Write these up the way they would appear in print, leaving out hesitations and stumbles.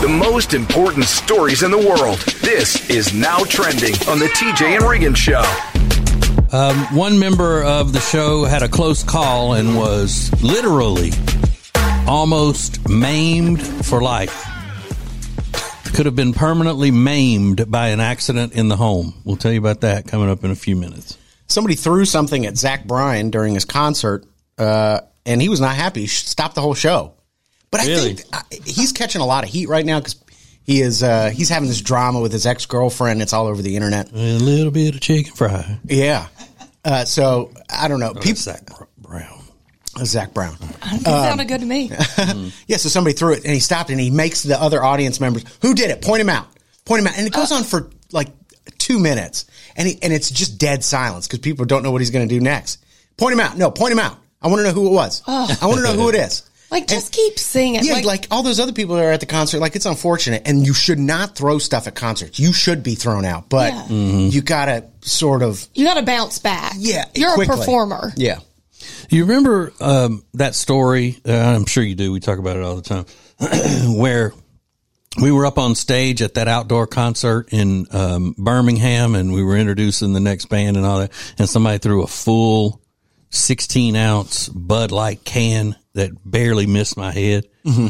most important stories in the world. This is Now Trending on the TJ and Regan Show. One member of the show had a close call and was literally almost maimed for life. Could have been permanently maimed by an accident in the home. We'll tell you about that coming up in a few minutes. Somebody threw something at Zach Bryan during his concert, and he was not happy. He stopped the whole show. But I think he's catching a lot of heat right now because he's having this drama with his ex-girlfriend. It's all over the internet. A little bit of chicken fry. Yeah. So, I don't know. Zach Brown. Zach Brown. It sounded good to me. Yeah, so somebody threw it, and he stopped, and he makes the other audience members, who did it? Point him out. Point him out. And it goes on for like 2 minutes, and it's just dead silence because people don't know what he's going to do next. Point him out. No, point him out. I want to know who it was. I want to know who it is. Like, just keep singing. Yeah, like all those other people that are at the concert, like, it's unfortunate, and you should not throw stuff at concerts. You should be thrown out, but you got to sort of... You got to bounce back. Yeah, You're quickly. a performer. Yeah. You remember that story? I'm sure you do. We talk about it all the time. Where we were up on stage at that outdoor concert in Birmingham, and we were introducing the next band and all that, and somebody threw a full 16-ounce Bud Light can that barely missed my head.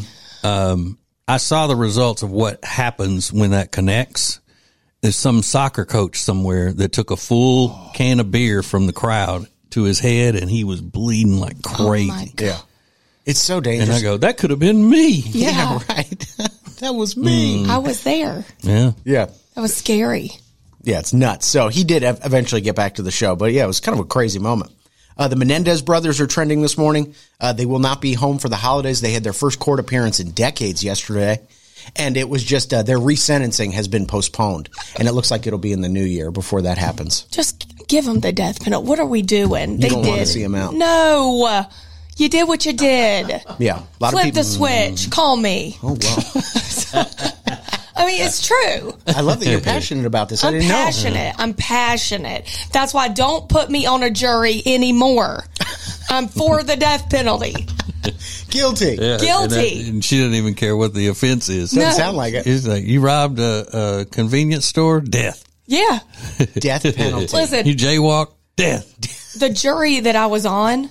I saw the results of what happens when that connects. There's some soccer coach somewhere that took a full can of beer from the crowd to his head, and he was bleeding like crazy. Oh my God. Yeah. It's so dangerous. And I go, that could have been me. Yeah. Right. That was me. I was there. Yeah. Yeah. That was scary. Yeah, it's nuts. So he did eventually get back to the show, but yeah, it was kind of a crazy moment. The Menendez brothers are trending this morning. They will not be home for the holidays. They had their first court appearance in decades yesterday, and it was just their resentencing has been postponed, and it looks like it'll be in the new year before that happens. Just give them the death penalty. What are we doing? You don't want to see them out. No. You did what you did. Yeah. A lot Flip of people. the switch. Call me. Oh, wow. I mean, it's true. I love that you're passionate about this. I didn't know. I'm passionate. That's why don't put me on a jury anymore. I'm for the death penalty. Guilty. Yeah, Guilty. And she doesn't even care what the offense is. Doesn't sound like it. It's like, you robbed a convenience store? Death. Yeah. Death penalty. Listen, You jaywalk? Death. the jury that I was on,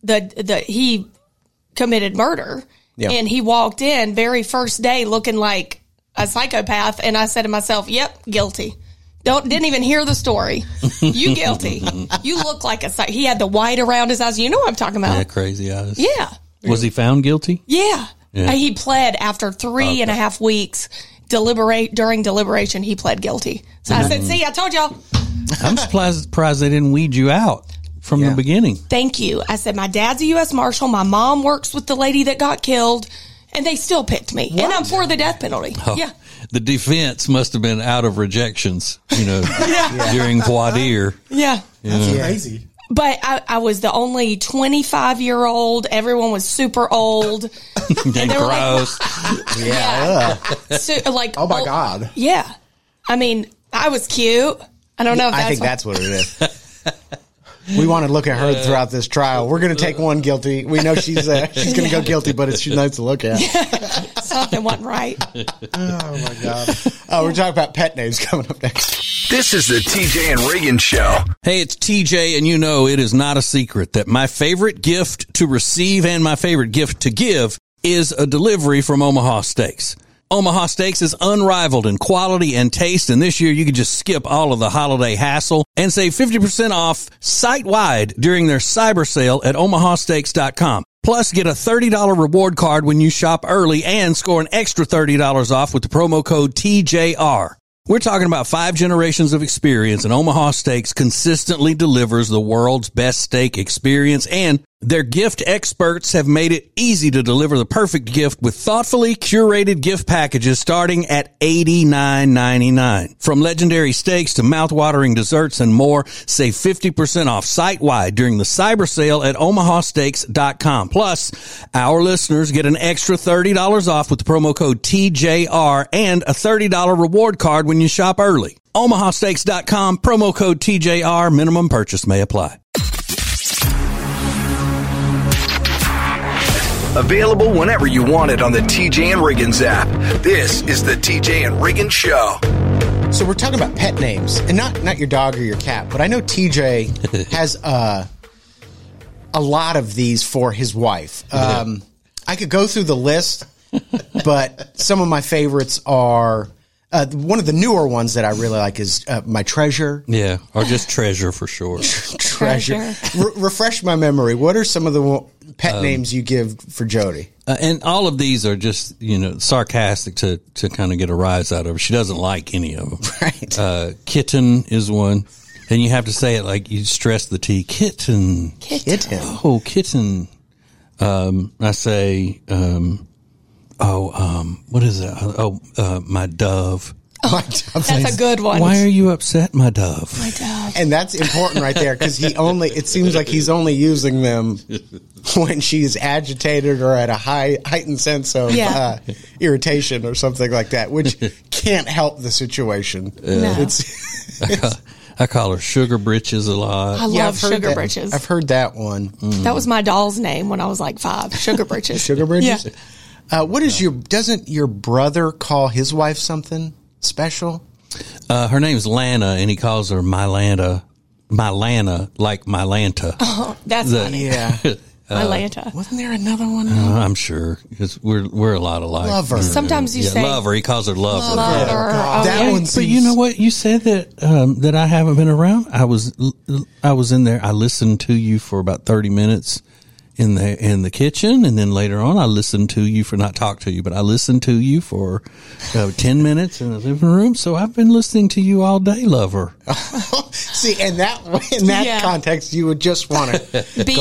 he committed murder, and he walked in very first day looking like a psychopath, and I said to myself, "Yep, guilty." Didn't even hear the story. You guilty. You look like a psych. He had the white around his eyes. You know what I'm talking about? Yeah, crazy eyes. Yeah. Was he found guilty? Yeah. Yeah. He pled after 3.5 weeks. During deliberation, he pled guilty. So I said, "See, I told y'all." I'm surprised they didn't weed you out from the beginning. Thank you. I said, my dad's a U.S. Marshal. My mom works with the lady that got killed. And they still picked me. And I'm for the death penalty. Oh, yeah. The defense must have been out of rejections, during voir dire. Yeah. That's crazy. But I was the only 25-year-old. Everyone was super old. And gross. Yeah. Oh, my God. Yeah. I mean, I was cute. I don't know if that's I think that's what it is. We want to look at her throughout this trial. We're going to take one guilty. We know she's going to go guilty, but she's nice to look at. Something wasn't right. Oh, my God. We're talking about pet names coming up next. This is the TJ and Regan Show. Hey, it's TJ, and it is not a secret that my favorite gift to receive and my favorite gift to give is a delivery from Omaha Steaks. Omaha Steaks is unrivaled in quality and taste, and this year you can just skip all of the holiday hassle and save 50% off site-wide during their cyber sale at omahasteaks.com. Plus, get a $30 reward card when you shop early and score an extra $30 off with the promo code TJR. We're talking about 5 generations of experience, and Omaha Steaks consistently delivers the world's best steak experience, and their gift experts have made it easy to deliver the perfect gift with thoughtfully curated gift packages starting at $89.99. From legendary steaks to mouth-watering desserts and more, save 50% off site-wide during the cyber sale at omahasteaks.com. Plus, our listeners get an extra $30 off with the promo code TJR and a $30 reward card when you shop early. omahasteaks.com, promo code TJR, minimum purchase may apply. Available whenever you want it on the TJ and Riggins app. This is the TJ and Riggins Show. So we're talking about pet names, and not your dog or your cat, but I know TJ has a lot of these for his wife. I could go through the list, but some of my favorites are one of the newer ones that I really like is my Treasure. Yeah, or just Treasure for sure. Treasure. Refresh my memory. What are some of the pet names you give for Jody? And all of these are just, sarcastic to kind of get a rise out of her. She doesn't like any of them. Right. Kitten is one. And you have to say it like you stress the T. Kitten. Kitten. Oh, kitten. I say, what is that? My dove. That's a good one. Why are you upset, my dove? My dove. And that's important right there because it seems like he's only using them when she's agitated or at a heightened sense of irritation or something like that, which can't help the situation. No. I call her Sugar Britches a lot. I love Sugar Britches. I've heard that one. That was my doll's name when I was like 5. Sugar Britches. Sugar Britches? Yeah. Doesn't your brother call his wife something special? Her name's Lana, and he calls her Mylanta, like Mylanta. Oh, that's funny. Yeah. Mylanta. Wasn't there another one? I'm sure because we're a lot alike. Lover. Sometimes you say Lover. He calls her Lover. Lover. That one seems... But you know what? You said that I haven't been around. I was in there. I listened to you for about 30 minutes in the kitchen, and then later on I listened to you for not talk to you, but I listened to you for 10 minutes in the living room. So I've been listening to you all day, Lover. See, in that context, you would just want to beat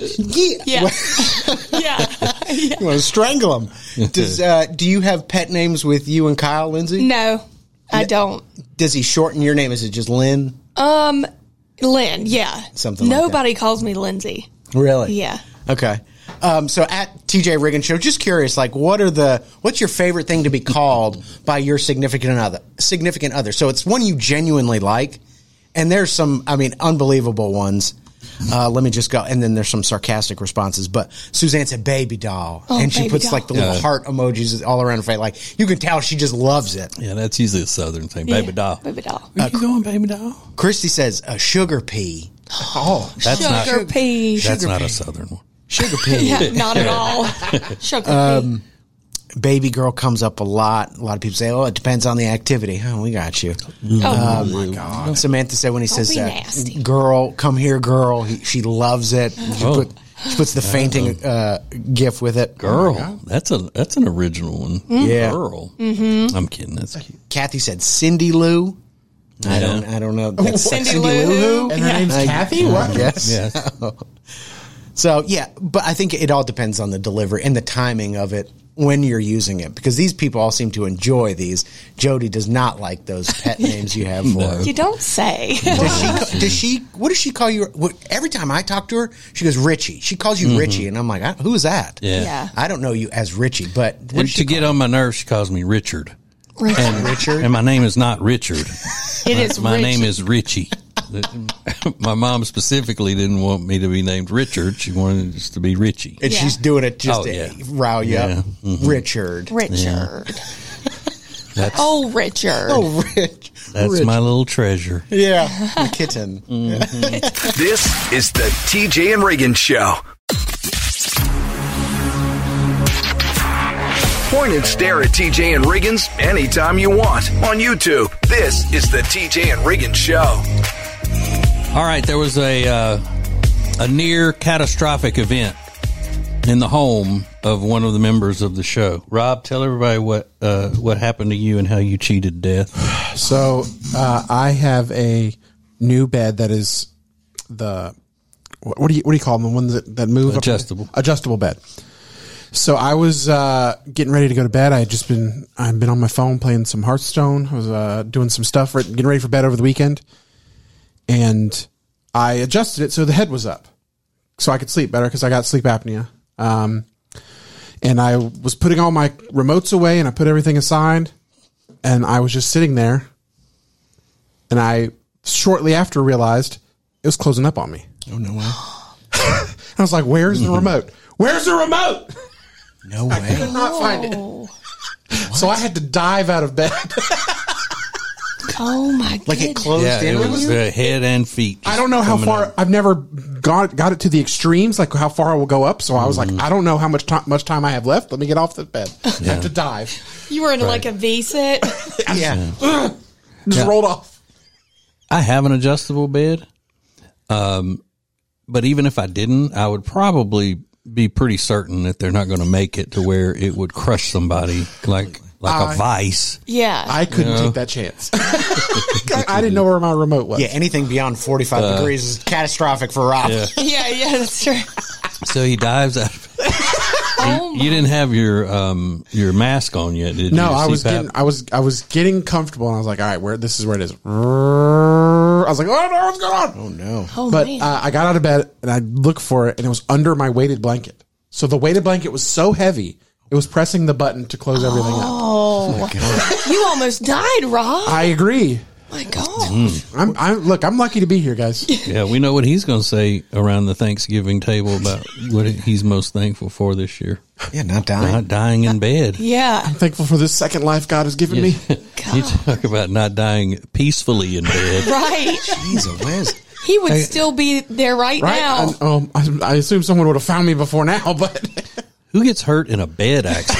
You want to strangle him. Do you have pet names with you and Kyle, Lindsay? No, I don't. Does he shorten your name? Is it just Lynn? Lynn, yeah. Something like Nobody calls me Lindsay. Really? Yeah. Okay. So at TJ Riggins Show, just curious, like what's your favorite thing to be called by your significant other? So it's one you genuinely like, and there's some, unbelievable ones. Let me just go, and then there's some sarcastic responses. But Suzanne said baby doll, and she puts like the little heart emojis all around her face. Like you can tell she just loves it. Yeah, that's usually a Southern thing. Baby doll. Baby doll. Where you going, baby doll? Christy says a sugar pea. Oh, that's sugar pea. That's not a Southern one. Sugar pea. Yeah, not at all. Sugar pea. Baby girl comes up a lot. A lot of people say, "Oh, it depends on the activity." Oh, we got you. Oh my God! Samantha said when he says, nasty. "Girl, come here, girl," she loves it. She puts the fainting gif with it. Girl, that's an original one. Mm-hmm. Yeah, girl. Mm-hmm. I'm kidding. That's cute. Kathy said Cindy Lou. Yeah. I don't know. That's Cindy Lou. And her name's Kathy? What? Yes. So, yeah, but I think it all depends on the delivery and the timing of it when you're using it, because these people all seem to enjoy these. Jody does not like those pet names you have for her. You don't say. What does she call you? Every time I talk to her, she goes, Richie. She calls you Richie, and I'm like, who is that? Yeah. I don't know you as Richie, but to get on my nerves, she calls me Richard. Richard? And my name is not Richard. My Richie. name is Richie. My mom specifically didn't want me to be named Richard. She wanted us to be Richie. And she's doing it just to rile you up. Mm-hmm. Richard. Richard. Richard. Oh, Rich. That's my little treasure. Yeah, the kitten. Mm-hmm. This is the TJ and Riggins Show. Point and stare at TJ and Riggins anytime you want on YouTube. This is the TJ and Riggins Show. All right, there was a near catastrophic event in the home of one of the members of the show. Rob, tell everybody what happened to you and how you cheated death. So I have a new bed that is what do you call them? The ones that move? Adjustable bed. So I was getting ready to go to bed. I've been on my phone playing some Hearthstone. I was doing some stuff, getting ready for bed over the weekend, and I adjusted it so the head was up, so I could sleep better because I got sleep apnea. And I was putting all my remotes away, and I put everything aside, and I was just sitting there, and I shortly after realized it was closing up on me. Oh no way! I was like, "Where's the remote? Where's the remote?" No way. I could not find it. So I had to dive out of bed. Oh my god! Like it closed in. It was head and feet. I don't know how far. I've never got it to the extremes, like how far I will go up. So I was like, I don't know how much time I have left. Let me get off the bed. I have to dive. You were in like a V-sit. Yeah. Just rolled off. I have an adjustable bed. But even if I didn't, I would probably be pretty certain that they're not going to make it to where it would crush somebody like a vice. Yeah. I couldn't take that chance. I didn't know where my remote was. Yeah, anything beyond 45 degrees is catastrophic for Rob. Yeah, that's true. So he dives out of it. You didn't have your mask on yet, did you? No, I was getting comfortable, and I was like, all right, this is where it is. I was like, oh no, what's going on? Oh no. Oh, But man. I got out of bed and I looked for it, and it was under my weighted blanket. So the weighted blanket was so heavy, it was pressing the button to close everything up. Oh, you almost died, Rob. I agree. My God. I'm lucky to be here, guys. Yeah, we know what he's going to say around the Thanksgiving table about what he's most thankful for this year. Yeah, not dying. Not dying in bed. Yeah. I'm thankful for this second life God has given me. You talk about not dying peacefully in bed. Right. Jeez, a whiz. He would still be there right now. I assume someone would have found me before now, but Who gets hurt in a bed accident?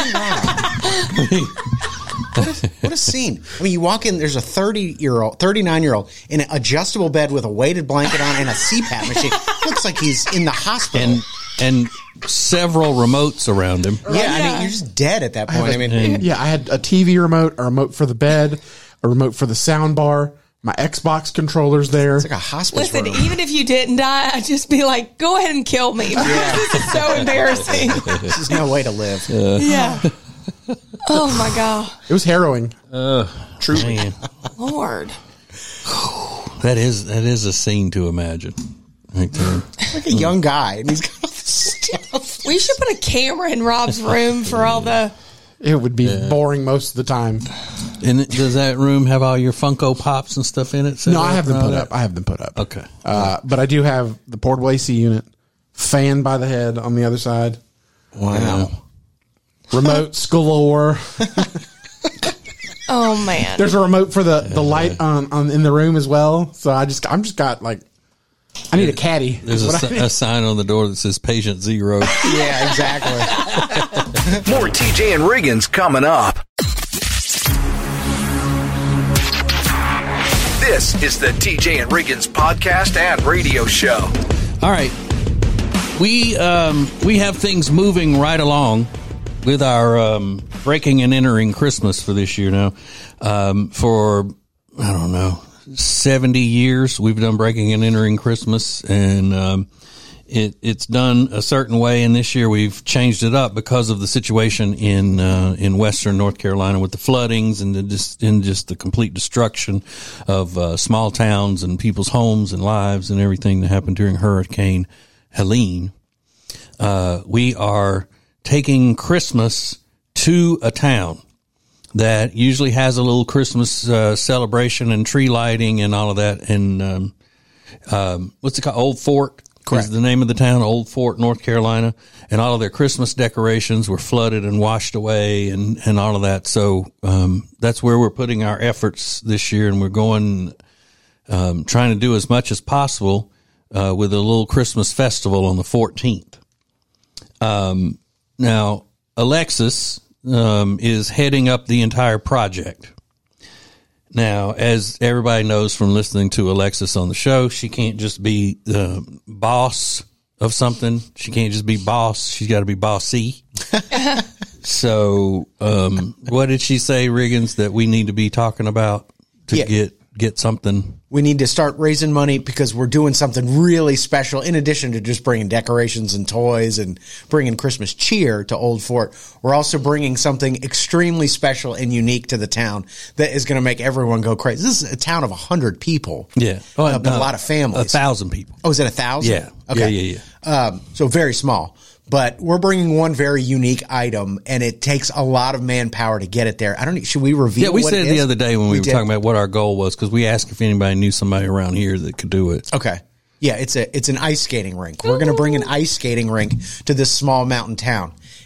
What a scene. I mean, you walk in, there's a 39-year-old in an adjustable bed with a weighted blanket on and a CPAP machine. Looks like he's in the hospital. And several remotes around him. Yeah, I mean, you're just dead at that point. I had a TV remote, a remote for the bed, a remote for the sound bar. My Xbox controller's there. It's like a hospice Listen, room. even if you didn't die, I'd just be like, go ahead and kill me. This is so embarrassing. There's no way to live. Yeah. Oh my God. It was harrowing. Truly. Lord. That is a scene to imagine. Right there. Like a young guy, and he's got all this stuff. We should put a camera in Rob's room for all the... It would be boring most of the time. And does that room have all your Funko Pops and stuff in it? No, I have them put up. I have them put up. Okay. But I do have the portable AC unit, fan by the head on the other side. Wow. Remotes galore. Oh, man. There's a remote for the light on in the room as well. So I'm just got like, I need a caddy. There's a sign on the door that says patient 0. Yeah, exactly. More TJ and Riggins coming up. This is the TJ and Riggins podcast and radio show. All right. We have things moving right along with our breaking and entering Christmas for this year now. For, I don't know, 70 years we've done breaking and entering Christmas, and it's done a certain way, and this year we've changed it up because of the situation in western North Carolina with the floodings and just the complete destruction of small towns and people's homes and lives and everything that happened during Hurricane Helene. We are taking Christmas to a town that usually has a little Christmas celebration and tree lighting and all of that. And what's it called? Old Fort. Correct. Is the name of the town, Old Fort, North Carolina. And all of their Christmas decorations were flooded and washed away and all of that. So that's where we're putting our efforts this year. And we're going, trying to do as much as possible with a little Christmas festival on the 14th. Now, Alexis is heading up the entire project. Now, as everybody knows from listening to Alexis on the show, she can't just be the boss of something. She can't just be boss. She's got to be bossy. So, what did she say, Riggins, that we need to be talking about to get something? We need to start raising money because we're doing something really special. In addition to just bringing decorations and toys and bringing Christmas cheer to Old Fort, we're also bringing something extremely special and unique to the town that is going to make everyone go crazy. This is a town of 100 people. Yeah. But a lot of families. 1,000 people. Oh, is it 1,000? Yeah. Okay. Yeah. So very small. But we're bringing one very unique item, and it takes a lot of manpower to get it there. I don't know. Should we reveal? Yeah, we what said it is? the other day when we were talking about what our goal was, because we asked if anybody knew somebody around here that could do it. Okay. Yeah, it's an ice skating rink. We're going to bring an ice skating rink to this small mountain town.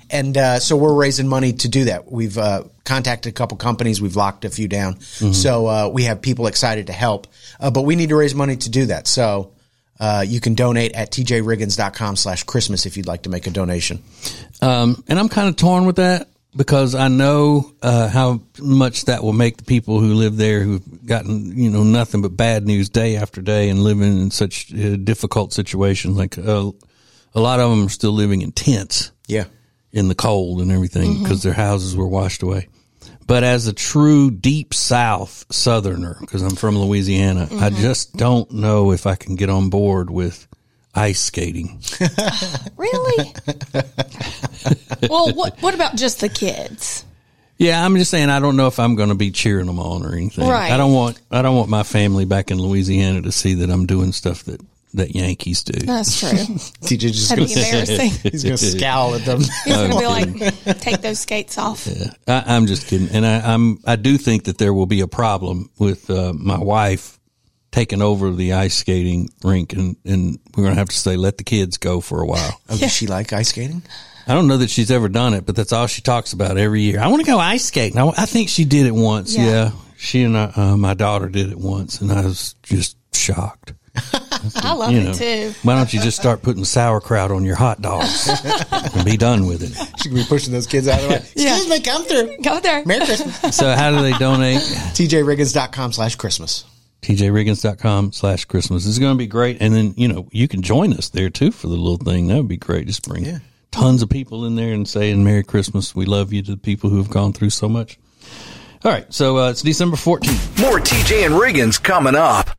And so we're raising money to do that. We've contacted a couple companies. We've locked a few down. So we have people excited to help. But we need to raise money to do that. So you can donate at tjriggins.com/Christmas if you'd like to make a donation. And I'm kind of torn with that because I know how much that will make the people who live there who've gotten, nothing but bad news day after day and living in such difficult situations. Like a lot of them are still living in tents. Yeah. In the cold and everything because their houses were washed away. But as a true deep South Southerner, because I'm from Louisiana, I just don't know if I can get on board with ice skating. Really? Well, what about just the kids? Yeah, I'm just saying I don't know if I'm going to be cheering them on or anything. Right. I don't want my family back in Louisiana to see that I'm doing stuff that Yankees do. That's true. TJ just That'd be embarrassing. He's going to scowl at them. He's going to be like, take those skates off. Yeah, I'm just kidding. And I do think that there will be a problem with my wife taking over the ice skating rink, and we're going to have to say, let the kids go for a while. Oh, does she like ice skating? I don't know that she's ever done it, but that's all she talks about every year. I want to go ice skating. I think she did it once. Yeah. She and my daughter did it once, and I was just shocked. I love it too. Why don't you just start putting sauerkraut on your hot dogs and be done with it? She could be pushing those kids out of the way. Excuse me, come through. Go there. Merry Christmas. So how do they donate? tjriggins.com/Christmas. tjriggins.com/Christmas. This is going to be great. And then, you can join us there too for the little thing. That would be great. Just bring tons of people in there and saying Merry Christmas. We love you to the people who have gone through so much. All right. So it's December 14th. More TJ and Riggins coming up.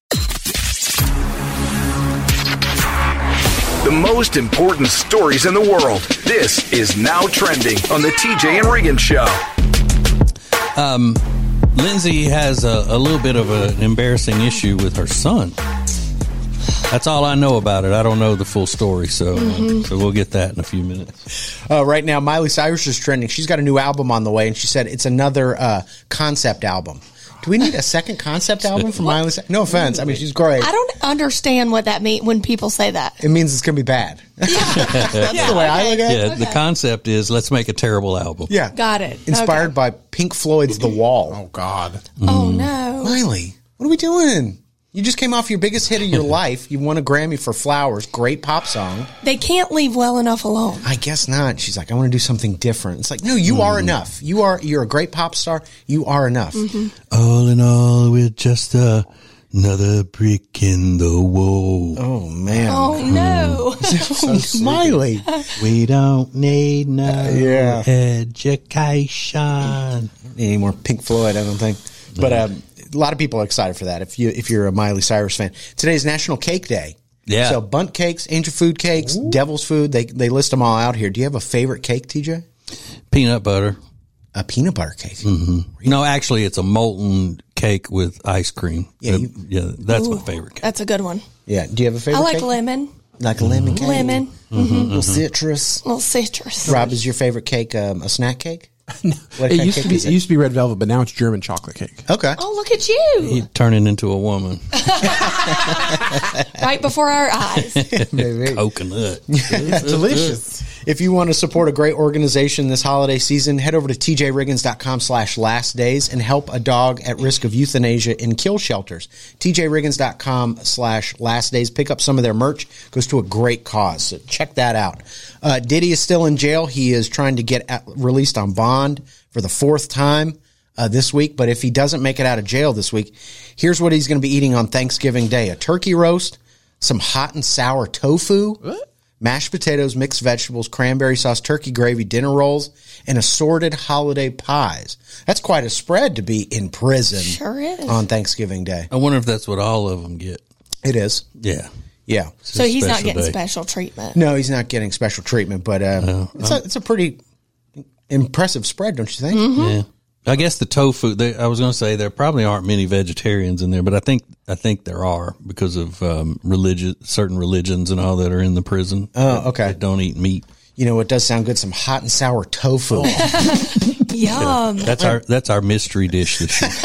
The most important stories in the world. This is Now Trending on the TJ and Riggins Show. Lindsay has a little bit of an embarrassing issue with her son. That's all I know about it. I don't know the full story, so we'll get that in a few minutes. Right now, Miley Cyrus is trending. She's got a new album on the way, and she said it's another concept album. Do we need a second concept album for Miley Cyrus? No offense. I mean, she's great. I don't understand what that means when people say that. It means it's going to be bad. That's the way I look at it. Yeah, the concept is let's make a terrible album. Yeah. Got it. Inspired by Pink Floyd's The Wall. Oh, God. Oh, no. Miley, what are we doing? You just came off your biggest hit of your life. You won a Grammy for Flowers. Great pop song. They can't leave well enough alone. I guess not. She's like, I want to do something different. It's like, no, you are enough. You're a great pop star. You are enough. All in all, we're just another brick in the wall. Oh, man. Oh, no. So Miley. We don't need no education. Don't need any more Pink Floyd, I don't think. But a lot of people are excited for that if you're a Miley Cyrus fan. Today's National Cake Day. Yeah. So Bundt cakes, angel food cakes, devil's food, they list them all out here. Do you have a favorite cake, TJ? Peanut butter. A peanut butter cake. Mm-hmm. No, actually, it's a molten cake with ice cream. Yeah, that's my favorite cake. That's a good one. Yeah. Do you have a favorite I like cake? lemon. Like a lemon cake? Lemon. Little citrus. Little citrus. Rob, is your favorite cake a snack cake? No. It used to be red velvet, but now it's German chocolate cake. Okay. Oh, look at you. You're turning into a woman. Right before our eyes. Maybe. Coconut. It's delicious. If you want to support a great organization this holiday season, head over to tjriggins.com/lastdays and help a dog at risk of euthanasia in kill shelters. tjriggins.com/lastdays. Pick up some of their merch. Goes to a great cause. So check that out. Diddy is still in jail. He is trying to get released on bond for the fourth time this week. But if he doesn't make it out of jail this week, here's what he's going to be eating on Thanksgiving Day. A turkey roast, some hot and sour tofu, mashed potatoes, mixed vegetables, cranberry sauce, turkey gravy, dinner rolls, and assorted holiday pies. That's quite a spread to be in prison. Sure is. On Thanksgiving Day. I wonder if that's what all of them get. It is. Yeah. Yeah. So he's not getting day. special treatment. No, he's not getting special treatment, but it's a pretty impressive spread, don't you think? Mm-hmm. Yeah. I guess the tofu, I was going to say there probably aren't many vegetarians in there, but I think there are because of certain religions and all that are in the prison. Oh, okay. That don't eat meat. You know, it does sound good, some hot and sour tofu. Yum. That's our mystery dish this year.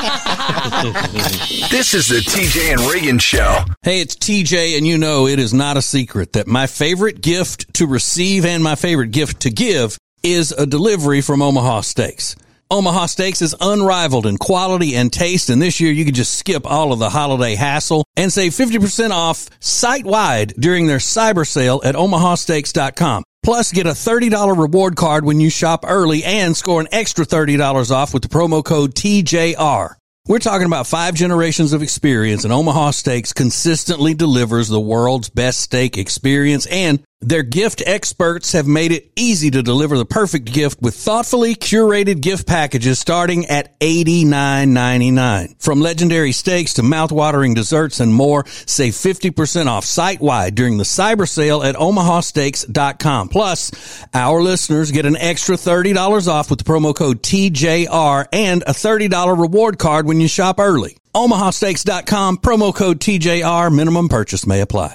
This is the TJ and Riggins Show. Hey, it's TJ, and it is not a secret that my favorite gift to receive and my favorite gift to give is a delivery from Omaha Steaks. Omaha Steaks is unrivaled in quality and taste, and this year you can just skip all of the holiday hassle and save 50% off site-wide during their cyber sale at omahasteaks.com. Plus, get a $30 reward card when you shop early and score an extra $30 off with the promo code TJR. We're talking about 5 generations of experience, and Omaha Steaks consistently delivers the world's best steak experience, and their gift experts have made it easy to deliver the perfect gift with thoughtfully curated gift packages starting at $89.99. From legendary steaks to mouth-watering desserts and more, save 50% off site-wide during the cyber sale at omahasteaks.com. Plus, our listeners get an extra $30 off with the promo code TJR and a $30 reward card when you shop early. omahasteaks.com, promo code TJR, minimum purchase may apply.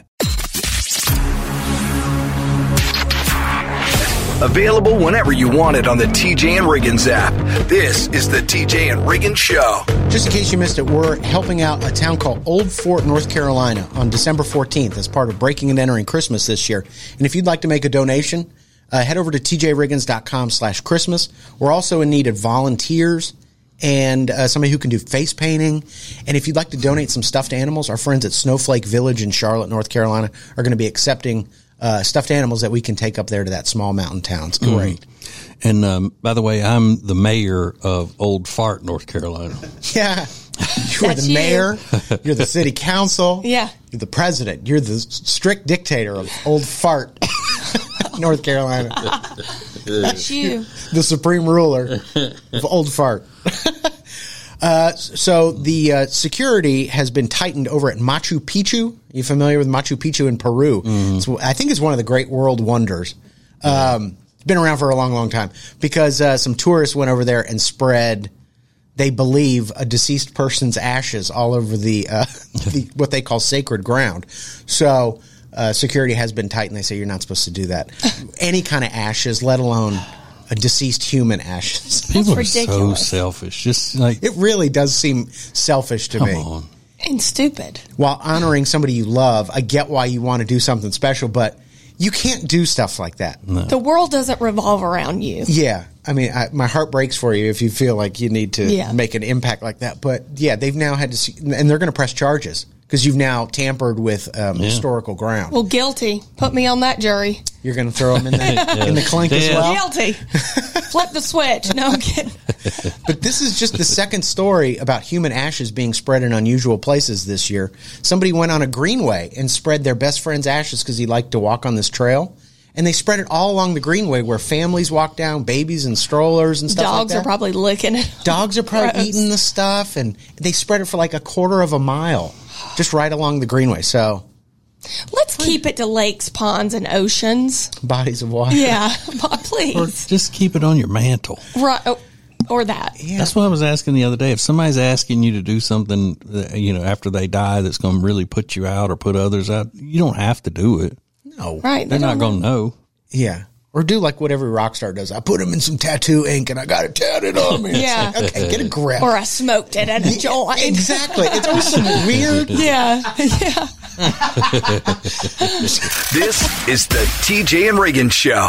Available whenever you want it on the TJ and Riggins app. This is the TJ and Riggins Show. Just in case you missed it, we're helping out a town called Old Fort, North Carolina on December 14th as part of Breaking and Entering Christmas this year. And if you'd like to make a donation, head over to tjriggins.com/Christmas. We're also in need of volunteers and somebody who can do face painting. And if you'd like to donate some stuffed animals, our friends at Snowflake Village in Charlotte, North Carolina are going to be accepting stuffed animals that we can take up there to that small mountain town. It's great. And by the way, I'm the mayor of Old Fart, North Carolina. Yeah. You're the mayor. You're the city council. Yeah. You're the president. You're the strict dictator of Old Fart, North Carolina. That's you. The supreme ruler of Old Fart. So the security has been tightened over at Machu Picchu. You familiar with Machu Picchu in Peru? Mm-hmm. I think it's one of the great world wonders. It's been around for a long, long time because some tourists went over there and spread, they believe, a deceased person's ashes all over the what they call sacred ground. So security has been tightened. They say you're not supposed to do that. Any kind of ashes, let alone a deceased human ashes. People are so selfish. Just like it really does seem selfish to me. Come on. And stupid. While honoring somebody you love, I get why you want to do something special, but you can't do stuff like that. No. The world doesn't revolve around you. Yeah. I mean, my heart breaks for you if you feel like you need to make an impact like that. But yeah, they've now had to see, and they're going to press charges because you've now tampered with historical ground. Well, guilty. Put me on that jury. You're going to throw them in in the clink as well? Guilty. Flip the switch. No, I'm kidding. But this is just the second story about human ashes being spread in unusual places this year. Somebody went on a greenway and spread their best friend's ashes because he liked to walk on this trail. And they spread it all along the greenway where families walk down, babies and strollers and stuff like that. Dogs are probably licking it. Dogs are probably eating the stuff. And they spread it for like a quarter of a mile just right along the greenway. So let's keep it to lakes, ponds, and oceans. Bodies of water. Yeah, please. Or just keep it on your mantle. Right. Or that. Yeah. That's what I was asking the other day. If somebody's asking you to do something, after they die that's going to really put you out or put others out, you don't have to do it. No. Right. They're not going to know. Yeah. Or do like what every rock star does. I put them in some tattoo ink and I got it tatted on me. Yeah. Like, okay, get a grip. Or I smoked it at a joint. Exactly. It's always some weird. Yeah. Yeah. This is the TJ and Riggins Show.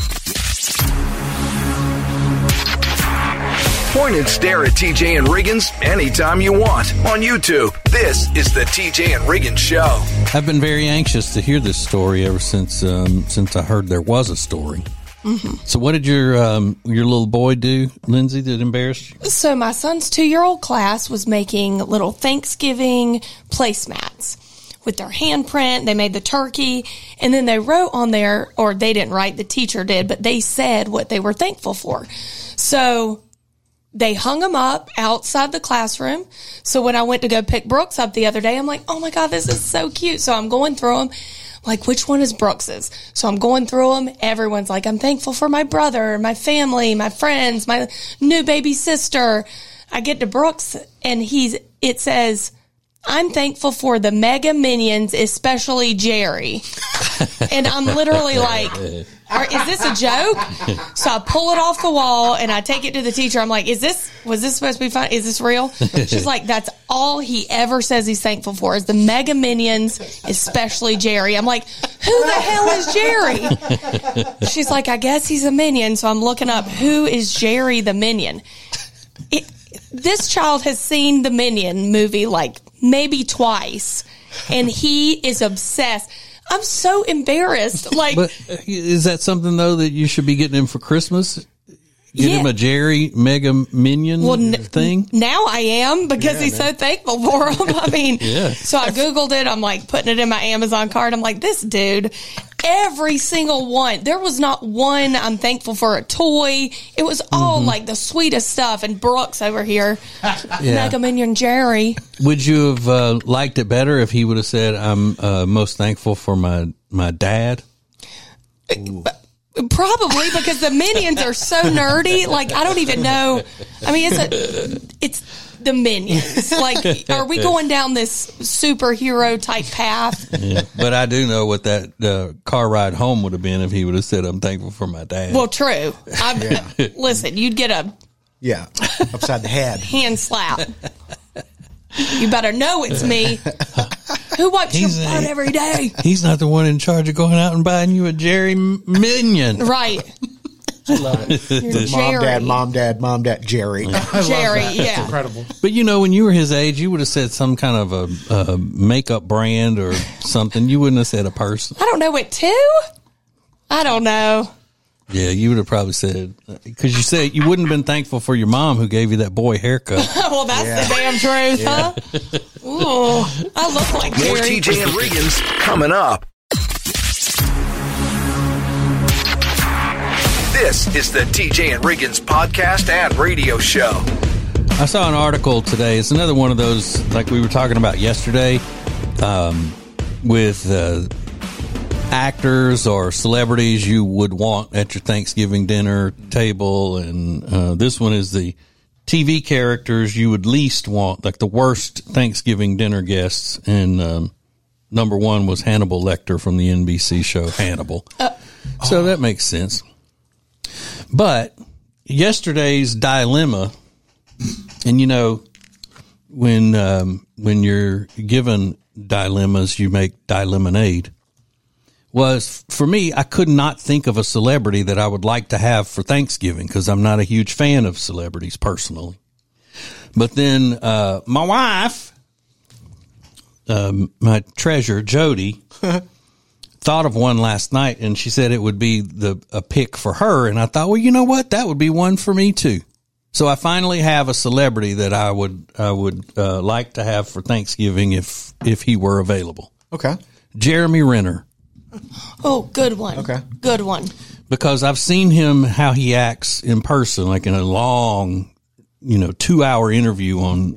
Point and stare at TJ and Riggins anytime you want on YouTube. This is the TJ and Riggins Show. I've been very anxious to hear this story ever since I heard there was a story. Mm-hmm. So what did your little boy do, Lindsay, that embarrassed you? So my son's 2-year-old class was making little Thanksgiving placemats with their handprint. They made the turkey, and then they wrote on there, or they didn't write, the teacher did, but they said what they were thankful for. So they hung them up outside the classroom. So when I went to go pick Brooks up the other day, I'm like, oh my God, this is so cute. So I'm going through them. Like, which one is Brooks's? So I'm going through them. Everyone's like, I'm thankful for my brother, my family, my friends, my new baby sister. I get to Brooks and it says, I'm thankful for the Mega Minions, especially Jerry. And I'm literally like, is this a joke? So I pull it off the wall and I take it to the teacher. I'm like, was this supposed to be fun? Is this real? She's like, that's all he ever says he's thankful for is the Mega Minions, especially Jerry. I'm like, who the hell is Jerry? She's like, I guess he's a minion. So I'm looking up, who is Jerry the Minion? This child has seen the Minion movie like maybe twice, and he is obsessed. I'm so embarrassed. Like, but is that something though that you should be getting him for Christmas? Get him a Jerry Mega Minion thing? Now I am, because he's so thankful for him. I mean, so I Googled it. I'm like putting it in my Amazon cart. I'm like, this dude, every single one. There was not one I'm thankful for a toy. It was all like the sweetest stuff. And Brooks over here, Mega Minion Jerry. Would you have liked it better if he would have said, I'm most thankful for my dad? Probably, because the Minions are so nerdy. Like, I don't even know. I mean, it's the Minions. Like, are we going down this superhero type path? Yeah, but I do know what that car ride home would have been if he would have said, I'm thankful for my dad. Well, true. Listen, you'd get a upside the head hand slap. You better know it's me. Who wipes your butt every day? He's not the one in charge of going out and buying you a Jerry Minion. Right. I love it. Mom, dad, Jerry. Jerry, It's incredible. But you know, when you were his age, you would have said some kind of a makeup brand or something. You wouldn't have said a person. I don't know it too. I don't know. Yeah, you would have probably said, because you said you wouldn't have been thankful for your mom who gave you that boy haircut. Well, that's the damn truth, huh? Ooh, I look like More Jerry. TJ and Regan's coming up. This is the TJ and Regan's podcast and radio show. I saw an article today. It's another one of those, like we were talking about yesterday, with actors or celebrities you would want at your Thanksgiving dinner table. And this one is the TV characters you would least want, like the worst Thanksgiving dinner guests. And number one was Hannibal Lecter from the NBC show Hannibal. So that makes sense. But yesterday's dilemma, and you know, when you're given dilemmas, you make dilemonade, was, for me, I could not think of a celebrity that I would like to have for Thanksgiving, because I'm not a huge fan of celebrities personally. But then my wife, my treasure, Jody, thought of one last night, and she said it would be a pick for her. And I thought, well, you know what? That would be one for me too. So I finally have a celebrity that I would like to have for Thanksgiving if he were available. Okay. Jeremy Renner. Oh, good one. Okay. Good one. Because I've seen him, how he acts in person, like in a long, 2-hour interview on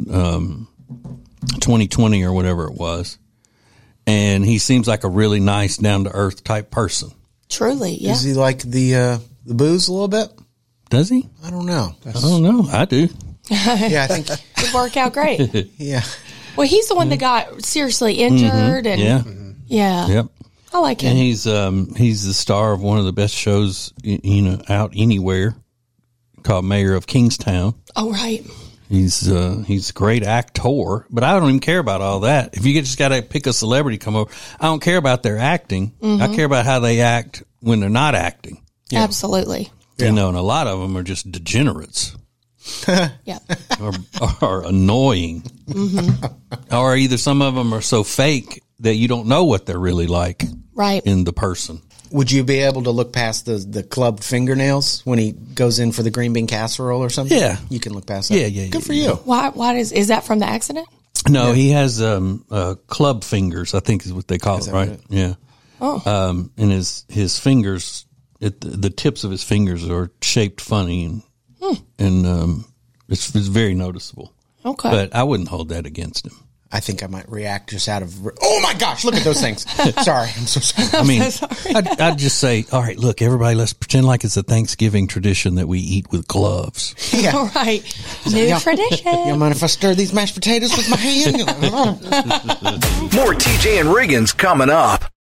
2020 or whatever it was. And he seems like a really nice, down-to-earth type person. Truly, yeah. Is he like the booze a little bit? Does he? I don't know. I don't know. I do. Yeah, I think. It'd work out great. Yeah. Well, he's the one that got seriously injured. And yeah. Yep. I like him. And he's the star of one of the best shows, out anywhere, called Mayor of Kingstown. Oh, right. He's a great actor, but I don't even care about all that. If you just got to pick a celebrity come over, I don't care about their acting. I care about how they act when they're not acting. Yeah. Absolutely. And a lot of them are just degenerates. Yeah. Or annoying. Or either some of them are so fake that you don't know what they're really like in the person. Would you be able to look past the clubbed fingernails when he goes in for the green bean casserole or something? Yeah. You can look past that. Yeah. Good for you. Why is that from the accident? No, he has club fingers, I think is what they call it, right? Right? Yeah. Oh. And his fingers, the tips of his fingers are shaped funny, and it's very noticeable. Okay. But I wouldn't hold that against him. I think I might react just out of, oh my gosh, look at those things. Sorry, I'm so sorry. I mean, so sorry. I'd just say, all right, look, everybody, let's pretend like it's a Thanksgiving tradition that we eat with gloves. Yeah. All right. New tradition. You mind if I stir these mashed potatoes with my hand? More TJ and Regan's coming up.